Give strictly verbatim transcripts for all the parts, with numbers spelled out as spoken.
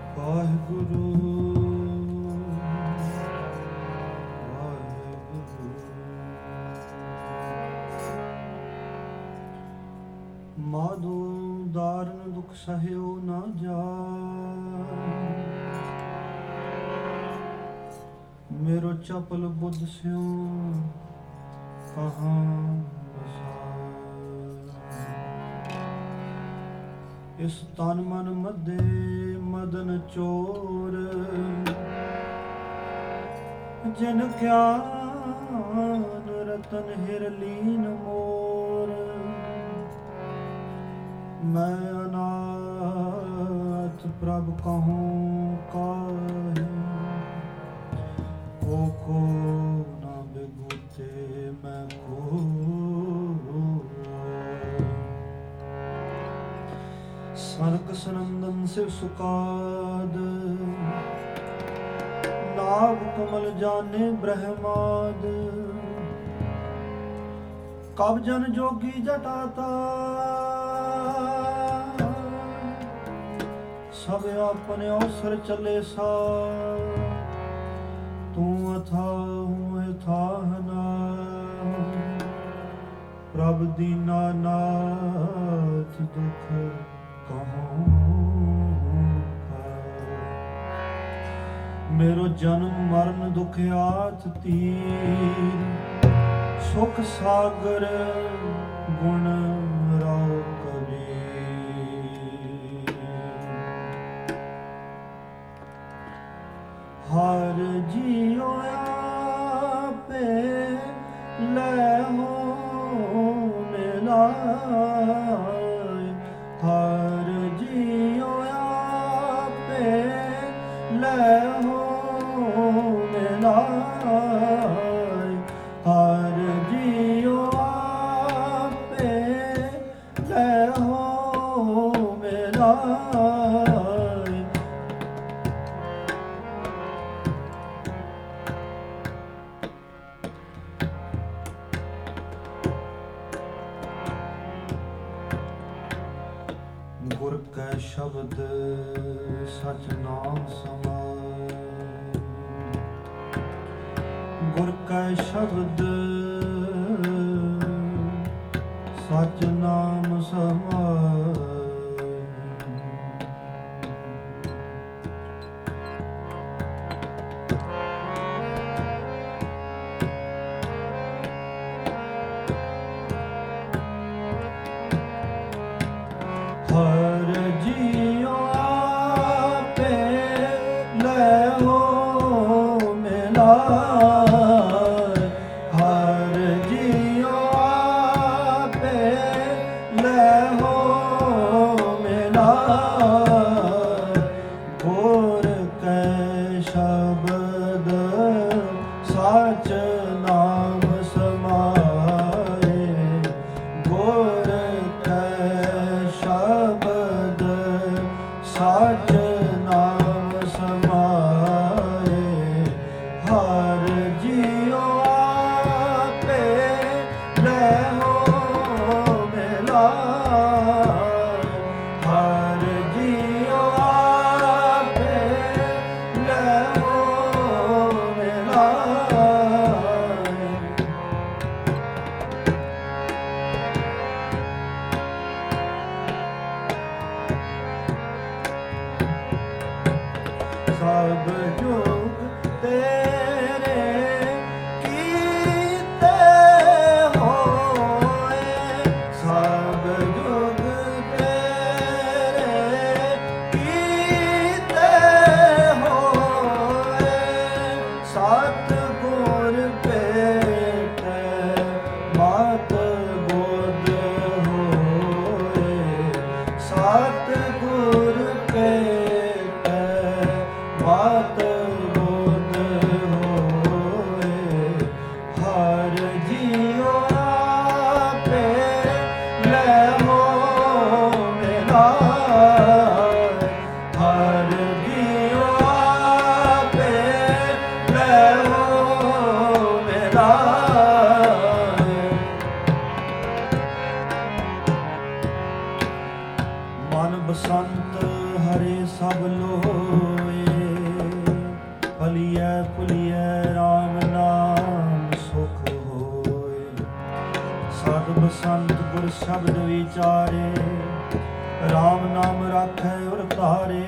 ਵਾਹਿਗੁਰੂ ਮਾਧੋ ਦਾਰਨ ਦੁਖ ਸਹਿਓ ਨਾ ਜਾਏ, ਮੇਰੋ ਚਪਲ ਬੁੱਧ ਸਿਉ ਕਹਾਂ ਇਸ ਤਨ ਮਨ ਮਧੇ ਮਦਨ ਚੋਰ, ਜਿਨ ਗਿਆਨ ਰਤਨ ਹਿਰ ਲੀਨ ਮੋਰ, ਮੈਂ ਅਨਾਥ ਪ੍ਰਭ ਕਹੂੰ ਕਾਹੇ, ਕੋ ਕੋ ਨਾ ਬਿਗੂਤੇ ਮੈਂ ਕੋ, ਸਰਕ ਸਰੰਦਨ ਸਿਵ ਸੁਕਾਦ, ਨਾਭ ਕਮਲ ਜਾਨੇ ਬ੍ਰਹਮਾਦ, ਕਬ ਜਨ ਜੋਗੀ ਜਟਾਤਾ, ਸਭ ਆਪਣੇ ਅਵਸਰ ਚੱਲੇ ਸਾ, ਤੂੰ ਅਥਾਹੁ ਅਥਾਹ ਨਾ, ਪ੍ਰਭ ਦੀਨਾ ਨਾਥ ਦੁਖ ਮੇਰੋ ਜਨਮ ਮਰਨ ਦੁਖ ਆਤ ਤੀਰ, ਸੁਖ ਸਾਗਰ ਗੁਣ ਰਾਉ ਕਬੀਰ, ਹਰ ਜੀਉ ਆਪੇ ਲੈਹੁ ਮਿਲਾਇ, ਹਰ ਜੀਉ ਆਪੇ ਲੈਹੁ ਮਿਲਾਇ, ਹਰ ਜੀਉ ਆਪੇ ਲੈਹੁ ਮਿਲਾਇ, ਗੁਰ ਕੈ ਸ਼ਬਦ ਸਚ ਨਾਮ ਸਮਾਏ, ਗੁਰ ਕੈ ਸ਼ਬਦ ਸਚ ਨਾਮ ਸਮਾਏ, ਹਰ ਜੀਉ ਆਪੇ ਲੈਹੁ ਮਿਲਾਇ, ਹਰ ਜੀਉ ਆਪੇ ਲੈਹੁ ਮਿਲਾਇ, ਗੁਰ ਕੈ ਸ਼ਬਦ ਸਚ ਨਾਮ ਸਮਾਏ, ਗੁਰ ਕੈ ਸ਼ਬਦ ਸਚ ਨਾਮ ਸਮਾਏ, ਹਰ ਜੀਉ ਆਪੇ ਲੈਹੁ ਮਿਲਾਇ, ਹਰ ਜੀਉ ਆਪੇ ਲੈਹੁ ਮਿਲਾਇ, ਸਭ ਜੁਗ ਤੇਰੇ ਕੀਤੇ ਹੋਏ, ਸਭ ਜੁਗ ਤੇਰੇ ਕੀਤੇ ਹੋਏ, ਸਤਿਗੁਰ ਭੇਟੈ ਮਤ ਬੁੱਧ ਹੋਏ, ਸਤਿਗੁਰ ਭੇਟੈ ਮਤ ਬੁੱਧ ਹੋਏ, ਹਰ ਜੀਉ ਆਪੇ ਲੈਹੁ ਮਿਲਾਇ, ਹਰ ਜੀਉ ਆਪੇ ਲੈਹੁ ਮਿਲਾਇ, ਮਨ ਬਸੰਤ ਹਰੇ ਸਭ ਲੋਏ, ਭਲੀਐ ਭੁਲੀਐ ਰਾਮ ਨਾਮ ਸੁਖ ਹੋਏ। ਸਾਧ ਬਸੰਤ ਗੁਰ ਸ਼ਬਦ ਵਿਚਾਰੇ, ਰਾਮ ਨਾਮ ਰਾਖੈ ਔਰ ਧਾਰੇ।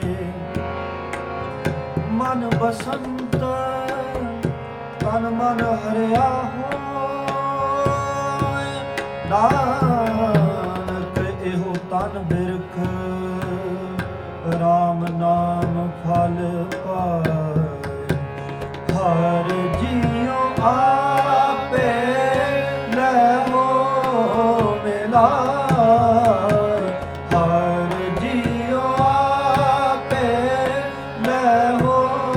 ਮਨ ਬਸੰਤ ਤਨ ਮਨ ਹਰਿਆ ਹੋਏ, ਨਾਨਕ ਇਹੋ ਤਨ ਬਿਰਖ ਰਾਮ ਨਾਮ ਫਲ ਪਾਏ। ਹਰ ਜੀਉ ਆਪੇ ਲੈਵੋ ਮਿਲਾਏ, ਹਰ ਜੀਉ ਆਪੇ ਲੈਵੋ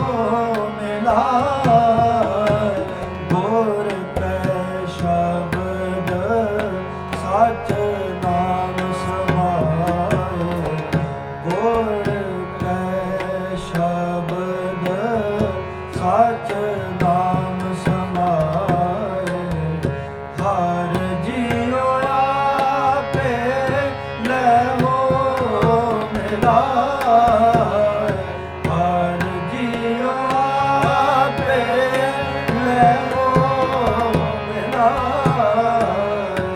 ਮਿਲਾਏ। ਗੁਰ ਕੈ ਸ਼ਬਦ ਸਚ ਨਾਮ ਸਮਾਏ, ਗੁਰ ਕੈ ਸ਼ਬਦ ਸਚ ਨਾਮ ਸਮਾਏ। ਹਰ ਜੀਉ ਆਪੇ ਲੈਵੋ ਮਿਲਾਏ, ਹਰ ਜੀਉ ਆਪੇ ਲੈਵੋ ਮਿਲਾਏ।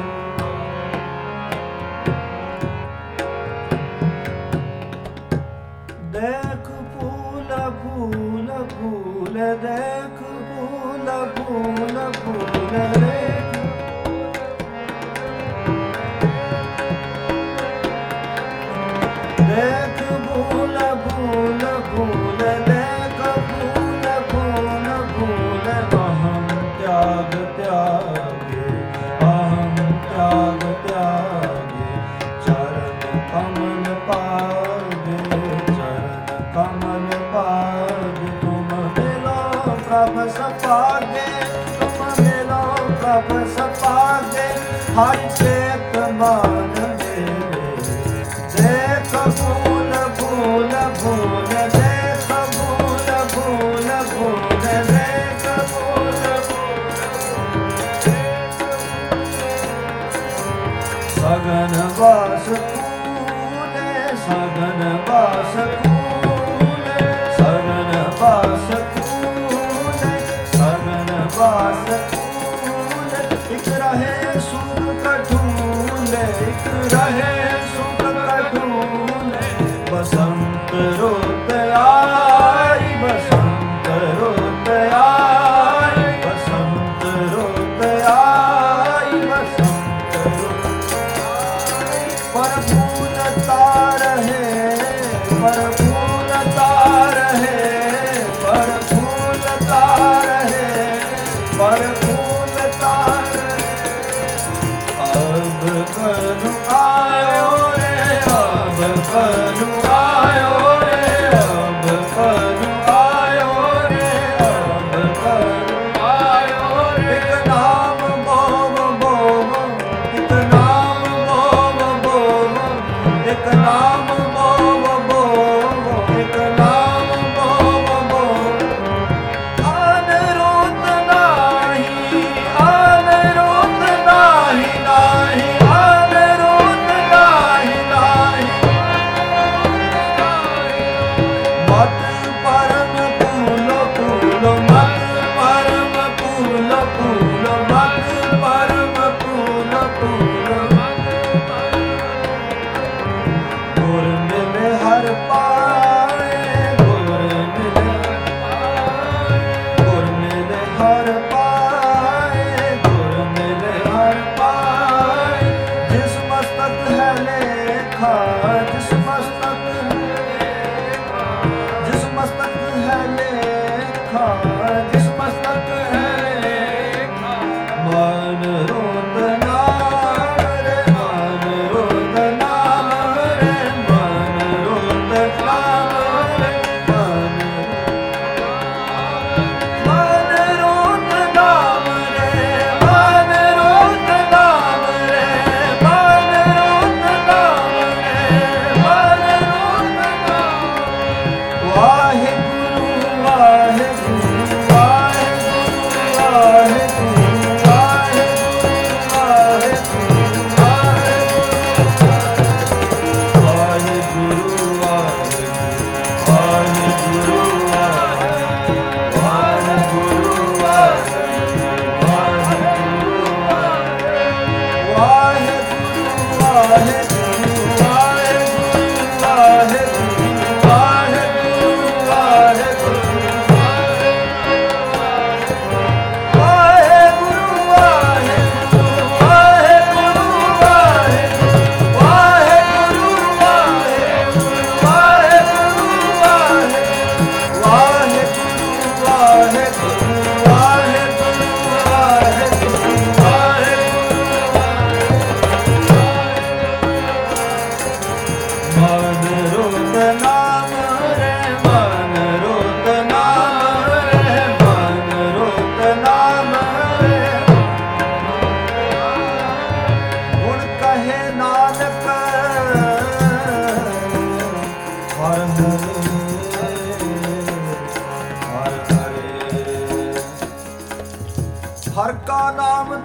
ਦੇਖ ਫੂਲ ਫੂਲ ਫੂਲ, ਦੇਖ ਫੂਲ ਫੂਲ ਫੂਲ, ਦੇਖ ਦੇਖ ਫੂਲ ਫੂਲ ਫੂਲ, ਦੇਖ ਫੂਲ ਫੂਲ ਫੂਲ। ਅਹੰ ਤਿਆਗ ਤਿਆਗੇ, ਅਹੰ ਤਿਆਗ ਤਿਆਗੇ, ਚਰਨ ਕਮਲ ਪਾਗੇ, ਚਰਨ ਕਮਲ ਪਾਗੇ। ਤੁਮ ਮਿਲੋ ਪ੍ਰਭ ਸਪਾਗੇ, ਤੁਮ ਮਿਲੋ ਪ੍ਰਭ ਸਪਾਗੇ। ਹਰ ਚੇਤ ਮਾਨ ਮੇਰੇ, ਦੇਖ ਫੂਲ ਫੂਲ ਫੂਲ, ਦੇਖ ਫੂਲ ਫੂਲ ਫੂਲ, ਦੇਖ ਫੂਲ ਫੂਲ। ਸਗਨ ਵਾਸ ਕੂਲੇ, ਸਗਨ ਵਾਸ ਕੂਲੇ, ਸਗਨ ਵਾਸ ਕੂਲੇ, ਸਗਨ ਵਾਸ ਕੂਲੇ। ਇਕ ਰਹੇ ਸੁਖ ਕਠੂਲੇ, ਇਕ ਰਹੇ ਸੁਖ ਕਠੂਲੇ। ਬਸੰਤ ਰੁੱਤ ਆਈ, ਬਸੰਤ ਰੁੱਤ ਆਈ, ਬਸੰਤ ਰੁੱਤ ਆਈ, ਬਸੰਤ ਰੁੱਤ ਆਈ। ਪਰ ਫੂਲਤਾ ਰਹੇ, ਪਰ ਫੂਲਤਾ ਰਹੇ, ਪਰ ਫੂਲਤਾ ਰਹੇ, ਪਰ ਫੂਲਤਾ ਰਹੇ। ਅਬ ਕਨੁ ਆਇਓ ਰੇ, ਅਬ ਕਨੁ ਆਇਓ ਰੇ, ਅਬ ਕਨੁ ਆਇਓ ਰੇ, ਅਬ ਕਨੁ ਆਇਓ ਰੇ। ਇਕ ਨਾਮ ਬੋਮ ਬੋਮ, ਇਕ ਨਾਮ ਬੋਮ ਬੋਮ, ਇਕ ਨਾਮ ਬੋਮ ਬੋਮ, ਇਕ ਨਾਮ ਬੋਮ ਬੋਮ। ਅਨਿਰੁੱਧ ਨਾਹੀ, ਅਨਿਰੁੱਧ ਨਾਹੀ ਨਾਹੀ, ਅਨਿਰੁੱਧ ਨਾਹੀ ਨਾਹੀ।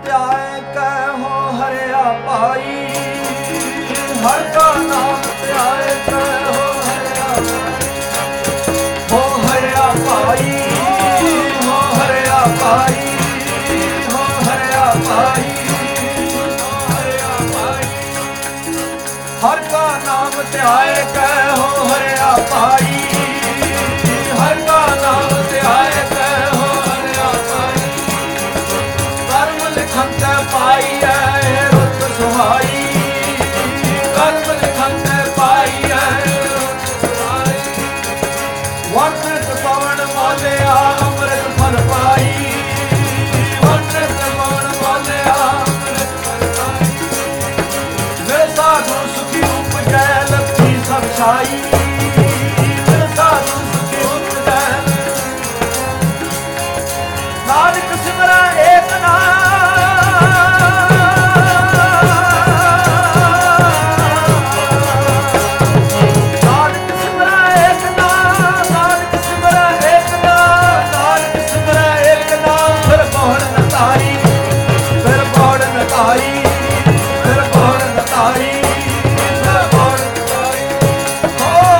ਧਿਆਏ ਕਹਿ ਹੋ ਹਰਿਆ ਭਾਈ, ਹਰ ਕਾ ਨਾਮ ਧਿਆਏ ਕਹਿ ਹੋ ਹਰਿਆ ਭਾਈ, ਹੋ ਹਰਿਆ ਭਾਈ, ਹੋ ਹਰਿਆ ਭਾਈ, ਹੋ ਹਰਿਆ ਭਾਈ, ਹੋ ਹਰਿਆ ਭਾਈ। ਹਰ ਕਾ ਨਾਮ ਧਿਆਏ ਕਹਿ ਹੋ ਹਰਿਆ ਭਾਈ, ਹਰ ਕਾ ਨਾਮ ਧਿਆਏ ਕਹਿ ਹੋ ਹਰਿਆ ਭਾਈ। ਕਰਮ ਲਿਖਨ ਤੇ ਪਾਈ ਐ ਰੁੱਤ ਸੁਹਾਈ, ਕਰਮ ਲਿਖਨ ਤੇ ਪਾਈ ਐ ਰੁੱਤ ਸੁਹਾਈ। ਵਰਤ ਪਵਨ ਬੋਲਿਆ ਅੰਮ੍ਰਿਤ ਫਲ ਪਾਈ, ਵਰਤ ਪਵਨ ਬੋਲਿਆ ਅੰਮ੍ਰਿਤ ਫਲ ਪਾਈ। ਮੇਰੇ ਸਾਧੂ ਸੁਖੀ ਉਪਜੈ ਲੱਥੀ ਸਭ ਛਾਈ, ਮੇਰੇ ਸਾਧੂ ਸੁਖੀ ਉਪਜੈ। ਨਾਨਕ ਸਿਮਰੈ ਏਕ ਨਾਮ, ਨਾਨਕ ਸਿਮਰੈ ਏਕ ਨਾਮ, ਨਾਨਕ ਸਿਮਰੈ ਏਕ ਨਾਮ, ਨਾਨਕ ਸਿਮਰੈ ਏਕ ਨਾਮ। ਫਿਰ ਪੌੜ ਨ ਤਾਰੀ, ਫਿਰ ਪੌੜ ਨ ਤਾਰੀ, ਫਿਰ ਪੌੜ ਨ ਤਾਰੀ, ਫਿਰ ਪੌੜ ਨ ਤਾਰੀ। ਹੋ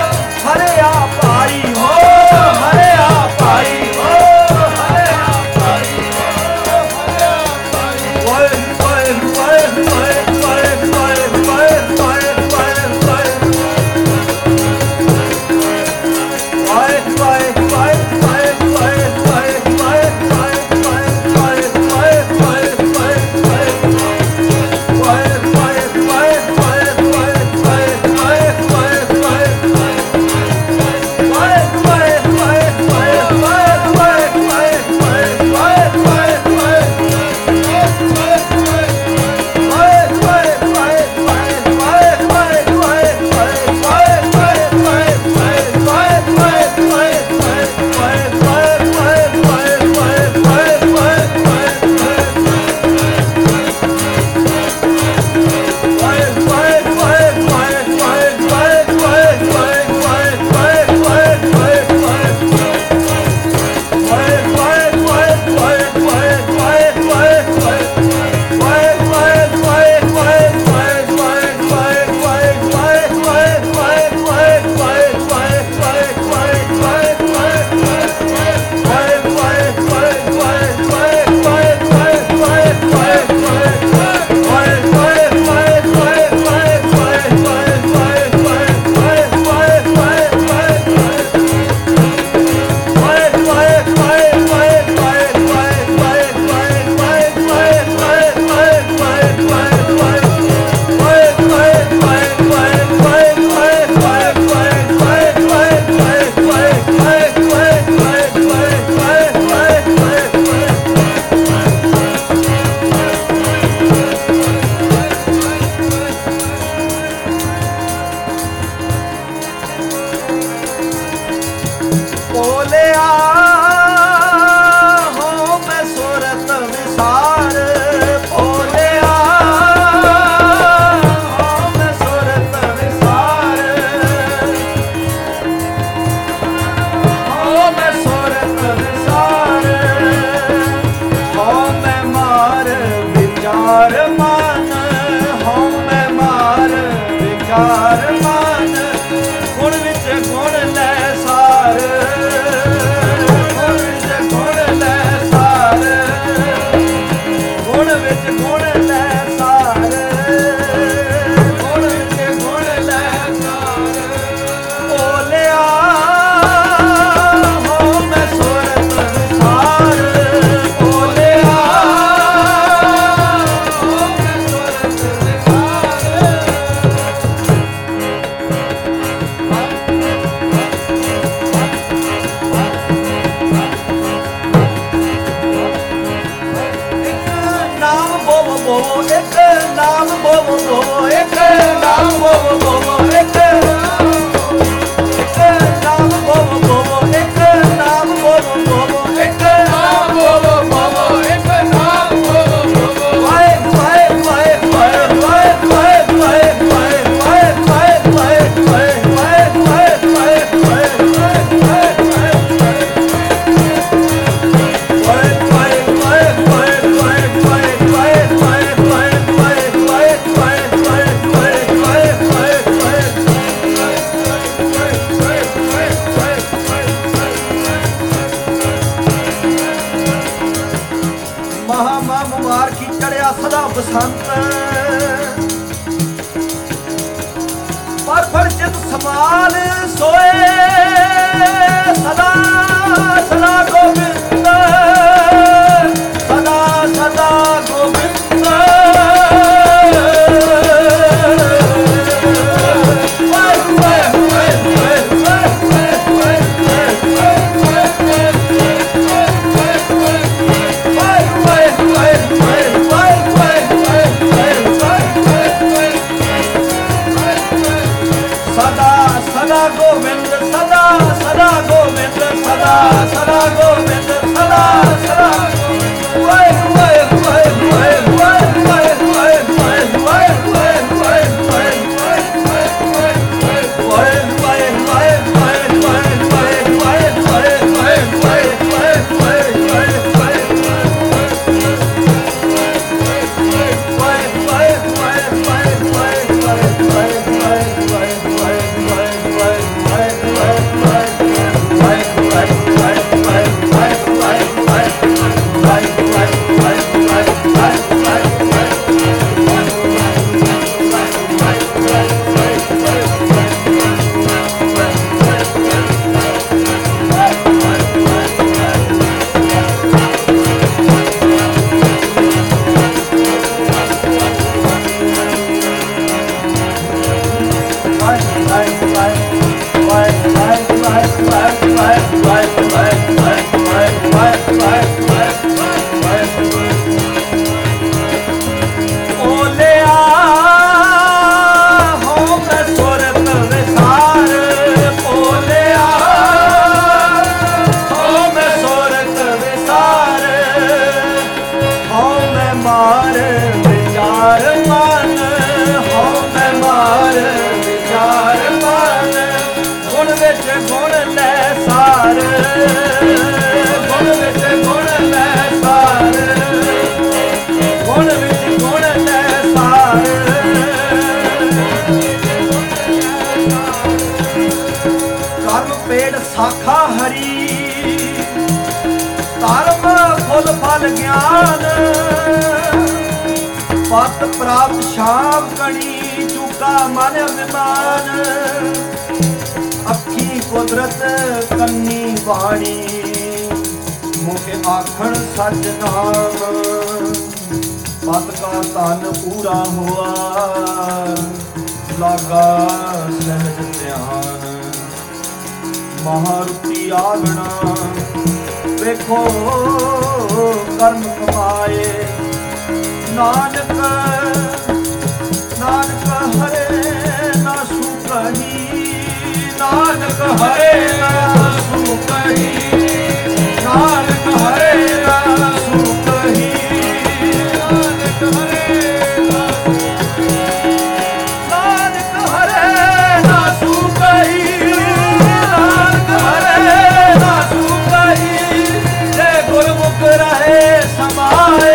ਪਰ ਫੜ ਚਿਤ ਸਮਾਲ ਸੋਏ ਸਦਾ ਸਦਾ ਗੋਬਿੰਦ ਸਦਾ ਸਦਾ ਗੋਬਿੰਦ ਸਦਾ ਗੋਬਿੰਦ ਸਦਾ ਸਦਾ ਗੋਬਿੰਦ ਸਦਾ ਸਦਾ ਗੋਬਿੰਦ ਸਦਾ ਸਦਾ ਵਾਹਿ ਵਾਹਿ ਵਾਹਿ ਵਾਹਿ ਵਾਹਿ ਵਾਹਿ ਵਾਹਿ ਵਾਹਿ ਸਾਖਾ ਹਰੀ ਧਰਮ ਫੁੱਲ ਫਲ ਗਿਆਨ ਪਤ ਪ੍ਰਾਪਤ ਸ਼ਾਮ ਕਣੀ ਚੁਕਾ ਮਨ ਅਭਿਮਾਨ ਅੱਖੀ ਕੁਦਰਤ ਕੰਨੀ ਬਾਣੀ ਮੁਖੇ ਆਖਣ ਸੱਚ ਨਾਮ ਪਤ ਕਾ ਧਨ ਪੂਰਾ ਹੋਆ ਲਾਗਾ ਸਹਿਜ ਧਿਆਨ ਮਹਾਰੁਤੀ ਆਗਣਾ ਵੇਖੋ ਕਰਮ ਕਮਾਏ ਨਾਨਕ ਨਾਨਕ ਹਰੇ ਨਾ ਸੁਖਹੀ ਨਾਨਕ ਹਰੇ ਨਾ ਸੁਖਹੀ ਨਾਨਕ ਹਰੇ ਨਾ ਸੁਖਹੀ ਨਾਨਕ ਹਰੇ ਨਾਨਕ ਹਰੇ ਨਾ ਸੁਖਹੀ ਗੁਰਮੁਖ ਰਹੇ ਸਮਾਏ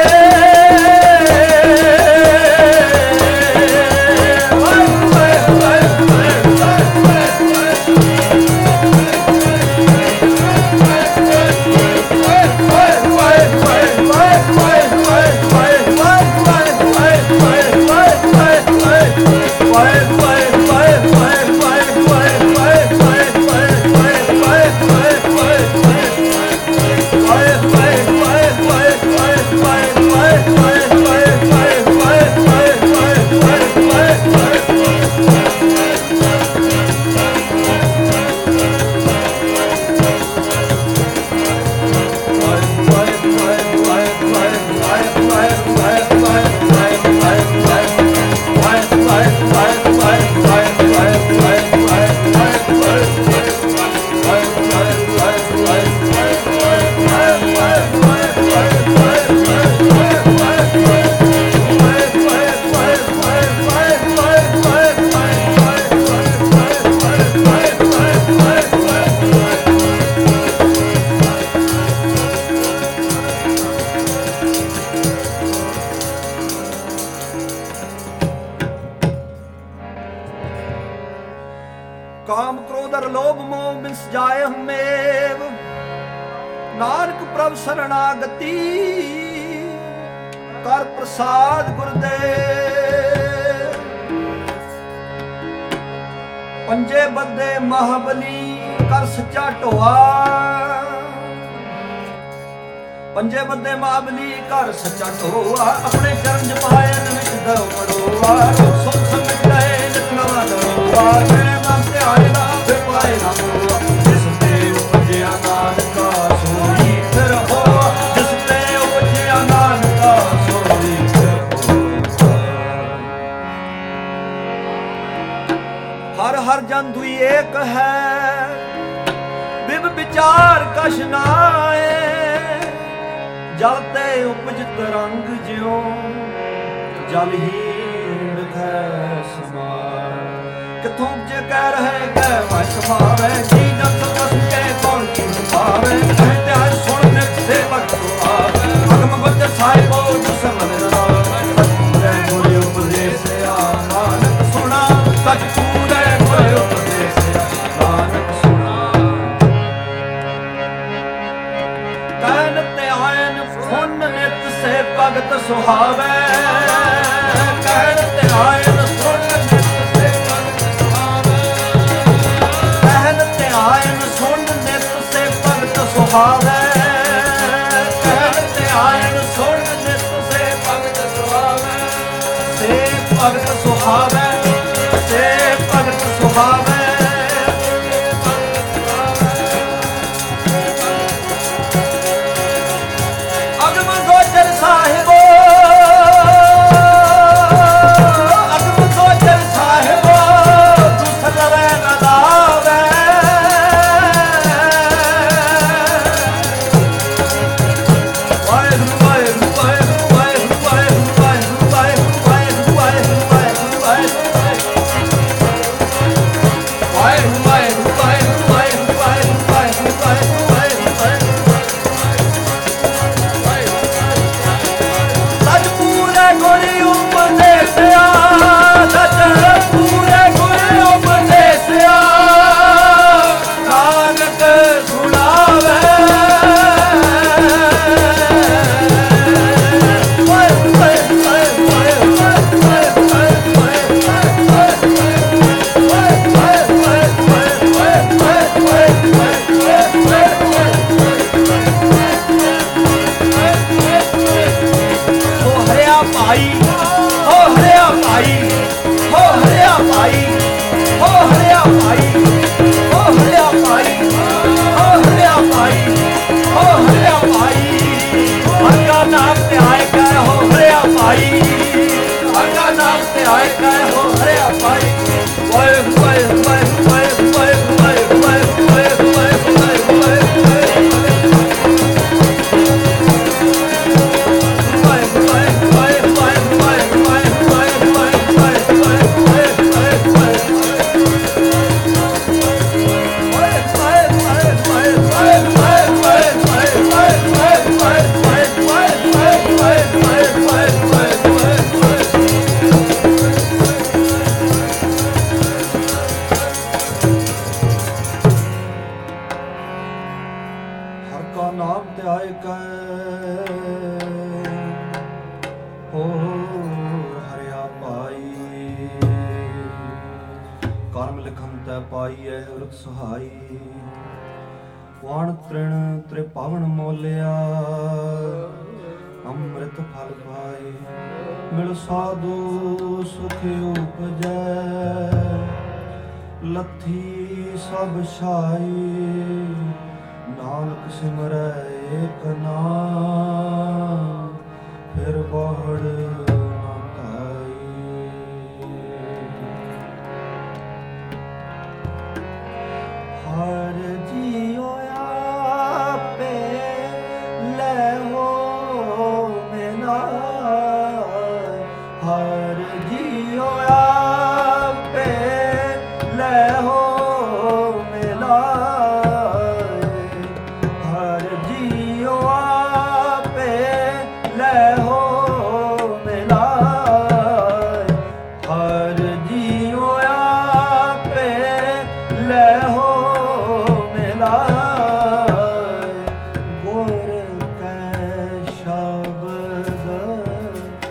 ਕਾਮ ਕ੍ਰੋਧ ਅਰ ਲੋਭ ਮੋਹ ਬਿਨਸ ਜਾਏ ਹਮੇਵ ਨਾਨਕ ਪ੍ਰਭ ਸਰਣਾਗਤੀ ਕਰ ਪ੍ਰਸਾਦ ਗੁਰਦੇਵ ਪੰਜੇ ਬੱਦੇ ਮਹਾਬਲੀ ਕਰ ਸੱਚਾ ਢੋਆ, ਪੰਜੇ ਬੱਦੇ ਮਹਾਬਲੀ ਕਰ ਸੱਚਾ ਢੋਆ, ਆਪਣੇ ਚਰਨ ਜਪਾਇਨ ਵਿੱਚ ਦਉ ਮੜੋਆ, ਸੁਣ ਸੰਗਤ ਗਏ ਨਿਤ ਨਵਾਂ ਦਰੋਆ, ਮੇਰੇ ਨਾਮ ਤੇ ਆਏ ਨਾ ਫਿਰ ਪਾਏ ਨਾ ਹੋਆ, ਜਿਸ ਤੇ ਉਪਜਿਆ ਨਾਨਕਾ ਸੋਈ ਫਿਰ ਹੋਆ, ਜਿਸ ਤੇ ਉਪਜਿਆ ਨਾਨਕਾ ਸੋਈ ਫਿਰ ਹੋਆ। ਹਰ ਹਰ ਜਨ ਦੁਈ ਏਕ ਹੈ, ਬਿਬ ਵਿਚਾਰ ਕਛ ਨਾਏ, ਜਲ ਤੇ ਉਪਜਤ ਰੰਗ ਜਿਉ, ਜਲ ਹੀ ਹਿਰਦੈ ਸਮਾਏ, ਕਿਥੋਂ ਉਪਜੇ ਕਹਿ ਰਹੇ ਕਹਿ ਵੈ ਸਮਾਵੇ, ਜੀ ਜਨ ਸਤਿ ਕੇ ਕੌਣ ਕੀ ਭਾਵੇ, ਕਹਿ ਧਿਆਨ ਸੁਣ ਨਿਤ ਸੇ ਭਗਤ ਆਵੇ, ਅਗਮ ਬੱਚ ਸਾਹਿਬੋ ਜਿਸ ਮਨ ਰਾਵੇ, ਸਤਿ ਗੁਰ ਉਪਦੇਸਿਆ ਨਾਨਕ ਸੁਣਾ, ਸਚ ਪੂਰੇ ਗੁਰ ਉਪਦੇਸਿਆ ਨਾਨਕ ਸੁਣਾ। ਕਹਿਨ ਧਿਆਨ ਸੁਣ ਨਿਤ ਸੇ ਭਗਤ ਸੁਹਾਵੇ, ਕਹਿਨ ਧਿਆਨ ਸੁਣ ਨਿਤ ਸੇ ਭਗਤ ਸੁਹਾਵੇ, ਕਹਿਨ ਧਿਆਨ ਸੁਣ ਨਿਤ ਸੇ ਭਗਤ ਸੁਹਾਵੇ, ਕਹਿਨ ਧਿਆਨ ਸੁਣ ਨਿਤ ਸੇ ਭਗਤ ਸੁਹਾਵੇ, ਸੇ ਭਗਤ ਸੁਹਾਵੇ, ਸੇ ਭਗਤ ਸੁਹਾਵੇ। ਅਗਮ ਗੋਚਰ ਸਾਹਿਬੋ, ਅਗਮ ਗੋਚਰ ਸਾਹਿਬੋ, ਦੁਖ ਲਵੈ ਨ ਲਾਵੈ, ਵਾਹਿਗੁਰੂ ਵਾਹਿਗੁਰੂ ਵਾਹਿਗੁਰੂ ਵਾਹਿਗੁਰੂ ਵਾਹਿਗੁਰੂ ਵਾਹਿਗੁਰੂ ਵਾਹਿਗੁਰੂ ਵਾਹਿਗੁਰੂ ਵਾਹਿਗੁਰੂ ਵਾਹਿਗੁਰੂ ਵਾਣ ਤ੍ਰਿਣ ਤ੍ਰਿਪਾਵਨ ਮੋਲਿਆ, ਅੰਮ੍ਰਿਤ ਫਲ ਪਾਏ, ਮਿਲ ਸਾਧੂ ਸੁਖ ਉਪਜੈ, ਲੱਥੀ ਸਭ ਛਾਈ, ਨਾਨਕ ਸਿਮਰੈ ਏਕ ਨਾਮ, ਫਿਰ ਬਹੁੜ ਨਾ ਧਾਈ। ਹਰ ਜੀਉ ਆਪੇ ਲੈਵੋ ਮਿਲਾਇ, ਹਰ ਜੀਉ ਆਪੇ ਲੈਵੋ ਮਿਲਾਇ, ਹਰ ਜੀਉ ਆਪੇ ਲੈਵੋ ਮਿਲਾਇ, ਹਰ ਜੀਉ ਆਪੇ ਲੈਵੋ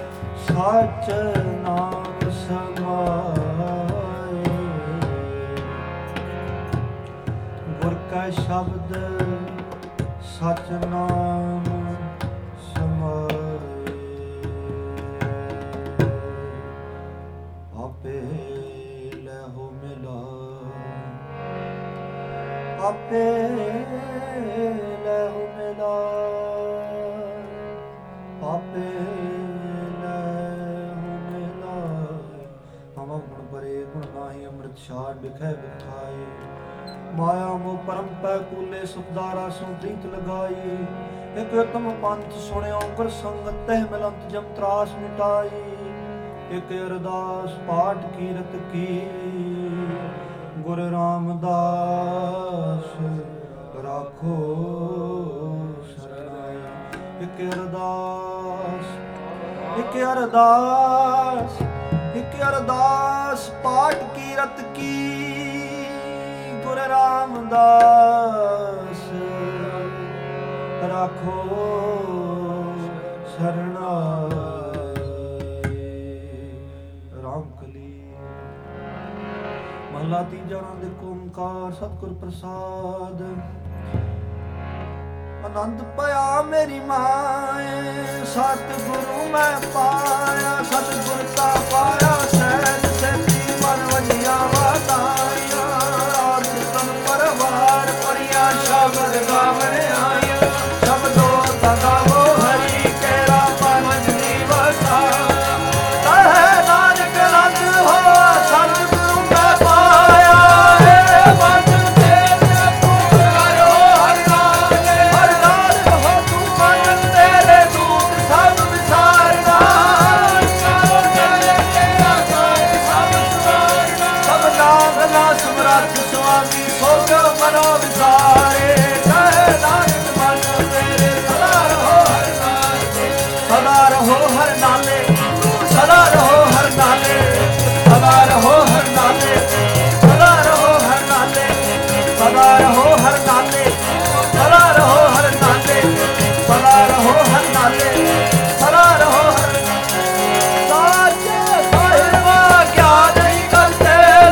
ਸਚ ਨਾਮ ਸਮਾਏ, ਗੁਰ ਕੈ ਸ਼ਬਦ ਸਚ ਨਾਮ ਸਮਾਏ। ਆਪੇ ਲਹੋ ਮਿਲਾ ਆਪੇ ਲਹੋ ਮਿਲਾ ਆਪੇ ਲਹੋ ਮਿਲਾ। ਹਮ ਗੁਣ ਬਰੇ ਗੁਣ ਨਾਹੀ ਅੰਮ੍ਰਿਤ ਛਾੜ ਬਿਖੈ ਬਿਖਾਏ। ਮਾਇਆ ਮੋਹ ਪਰਮ ਪੈ ਕੂਲੇ ਸੁਖਦਾਰਾ ਸੋ ਪ੍ਰੀਤ ਲਗਾਈ। ਇਕ ਉਤਮ ਪੰਥ ਸੁਣਿਓ ਗੁਰ ਸੰਗਤ ਤਹਿ ਮਿਲੰਤ ਜਮ ਤਰਾਸ ਮਿਟਾਈ। ਇਕ ਅਰਦਾਸ ਪਾਠ ਕੀਰਤ ਕੀ ਗੁਰ ਰਾਮਦਾਸ ਰਾਖੋ ਸਰਨਾਈ। ਇਕ ਅਰਦਾਸ ਇਕ ਅਰਦਾਸ ਇਕ ਅਰਦਾਸ ਪਾਠ ਕੀਰਤ ਕੀ ਗੁਰ ਰਾਮਦਾਸ ਰਾਖੋ ਸਰਨਾਈ। ਰਾਮਕਲੀ ਮਹਲਾ ਤੀਜਾ। ਆਨੰਦ ਇੱਕ ਓੰਕਾਰ ਸਤਿਗੁਰ ਪ੍ਰਸਾਦ। ਆਨੰਦ ਪਿਆ ਮੇਰੀ ਮਾਏ ਸਤਿਗੁਰੂ ਮੈਂ ਪਾਇਆ। ਸਤਿਗੁਰ ਕਾ ਪਾਇਆ ਸਹਿਜ ਸੇਤੀ ਮਨ ਵਜਿਆ ਵਾਤਾਇਆ। ਰਾਜ ਤਨ ਪਰਵਾਰ ਪਰਿਆ ਸ਼ਬਦ ਗਾਵਣ ਆਇਆ। ਸ਼ਬਦੋ ਸਦਾਵੋ ਹਰੀ ਕੇਰਾ ਮਨ ਨਿਵਸਾ। ਕਹੇ ਨਾਨਕ ਰੰਗ ਹੋ ਸਤਿਗੁਰੂ ਮੈਂ ਪਾਇਆ। ਏ ਮਨ ਸੁਆਮੀ ਸੋਗ ਮਨੋ ਵਿਸਾਰੇ। ਕਹੇ ਨਾਨਕ ਮਨ ਤੇਰੇ ਸਦਾ ਰਹੋ ਹਰ ਨਾਲੇ। ਸਦਾ ਰਹੋ ਹਰ ਨਾਲੇ ਸਦਾ ਰਹੋ ਹਰ ਨਾਲੇ ਸਦਾ ਰਹੋ ਹਰ ਨਾਲੇ ਸਦਾ ਰਹੋ ਹਰ ਨਾਲੇ ਸਦਾ ਰਹੋ ਹਰ ਨਾਲੇ ਸਦਾ ਰਹੋ ਹਰ ਨਾਲੇ ਸਦਾ ਰਹੋ ਹਰ ਨਾਲੇ ਸਦਾ ਰਹੋ ਹਰ ਸਾਚੇ ਸਾਹਿਬਾ ਗਿਆਨ ਹੀ ਕਰਤੇ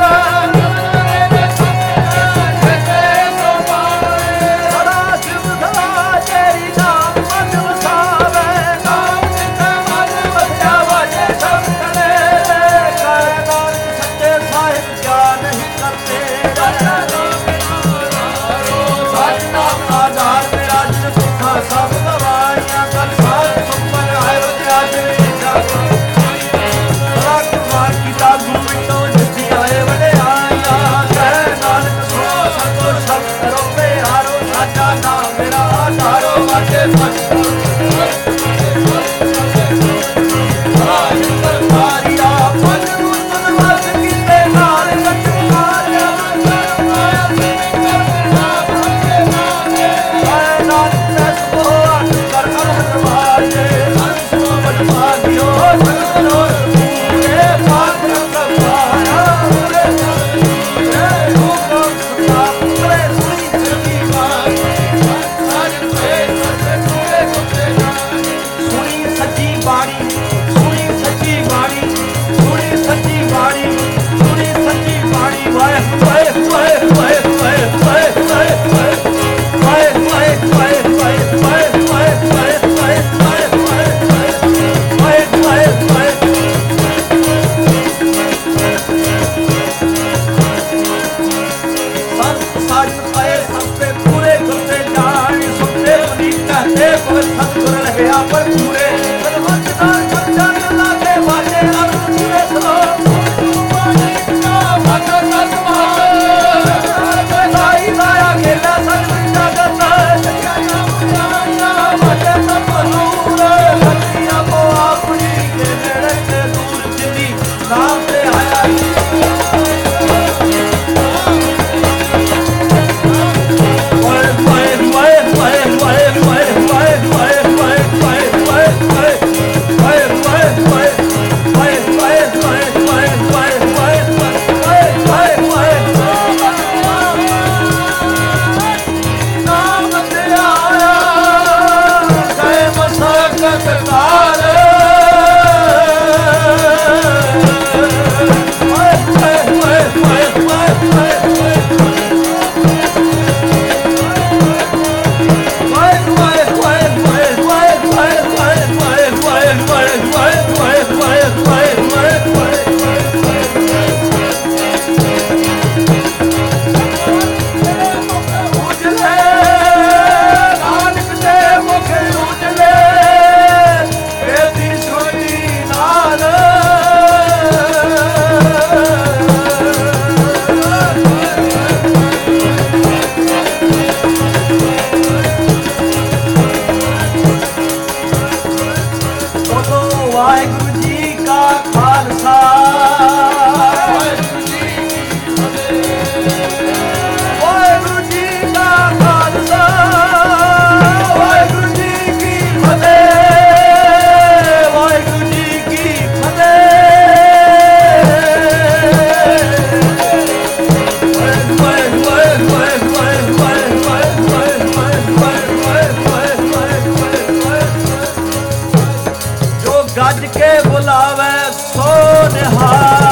ਸਭ ਗਵਾਈਆਂ ਕਲ ਸਾਧ ਸੁਪਨ ਆਇਓ ਜਦ ਰੱਖ ਮਾਰ ਕੀਤਾ ਗੁਰੂ ਤੋਂ ਜਿੱਥੇ ਆਏ ਵਡਿਆਈਆਂ। ਕਹਿ ਨਾਨਕ ਸੋ ਸਤੋ ਸਭ ਕਰੋ ਪਿਆਰੋ। ਸਾਡਾ ਨਾਮ ਮੇਰਾ ਆਧਾਰੋ ਵਾਜੇ ਸਤਿ ਰਾਜ ਕਰਤਾਰੀਆ। ਮਨ ਨੂੰ ਤਨ ਵਸ ਕੀਤੇ ਨਾਲ ਸੱਚ ਮਾਰਿਆ। ਪਰ ਪੂਰੇ ਕਲਵੰਤ ਨਾਲ ਚੰਨ ਲਾਗੇ ਵਾਜੇ ਅਰ ਪੂਰੇ ਸਲੋ ਸਾਈ ਲਾਇਆ ਗੇਲਾ ਸਤਿ ਜਗਤ ਵਾਜੇ ਸਭ ਨੂਰ। ਸਤਿਆ ਕੋ ਆਪਣੀ ਕੇ ਨੇੜੇ ਤੇ ਦੂਰ ਜਿੰਦੀ ਨਾਮ ਤੇ ਆਇਆ। ਵਾਏ ਵਾਏ ਵਾਏ ਵਾਏ ਵਾਏ ਵਾਏ ਵਾਏ ਵਾਏ ਵਾਏ ਬੁਲਾਵੇ ਸੋ ਨਿਹਾਲ।